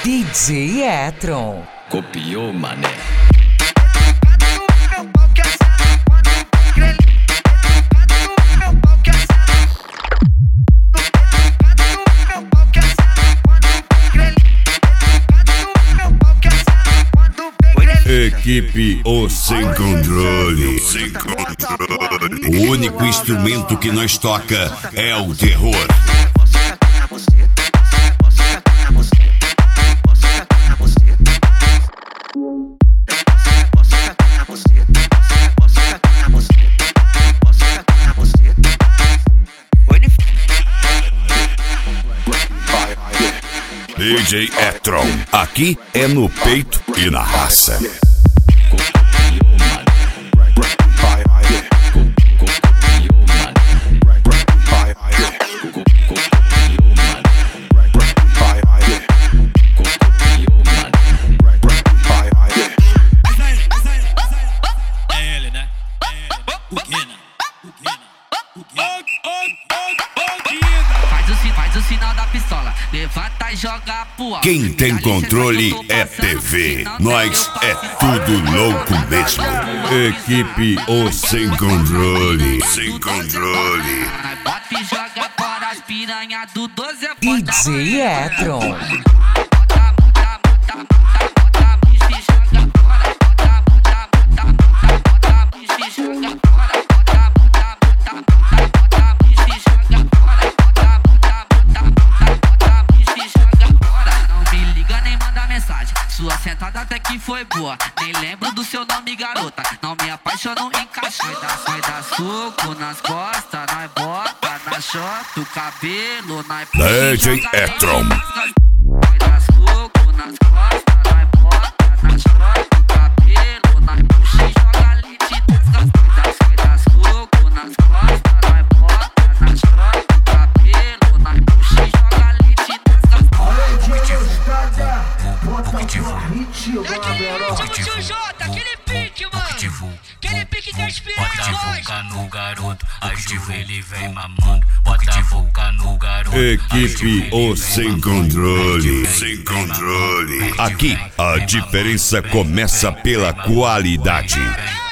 DJ Etron. Copiou, mané. Equipe O Sem Controle. O único instrumento que nós toca é o terror. DJ Etron, aqui é no peito e na raça. Faz o sinal da pistola, levanta e joga pro alto. Quem tem controle é TV, nós é tudo louco mesmo. Equipe O Sem Controle. Sem Controle. Bota e joga fora as piranha do 12 é DJ Etron. Sua sentada até que foi boa, nem lembro do seu nome, garota. Não me apaixono em cachorro. Vai dar soco nas costas, nós bota na chota, o cabelo, nós puxa. DJ Etron. Vai dar soco nas costas, nós bota na chota, o cabelo, nós puxa e joga leite nas costas. Vai dar soco nas costas, nós bota na chota, o cabelo, nós puxa e joga leite nas costas. Tio Jota, aquele pique, mano. Aquele pique que inspira bota a boca no garoto, ele vem mamando. Bota a boca no garoto. Equipe O Sem Controle. Sem Controle. Aqui a diferença começa pela qualidade.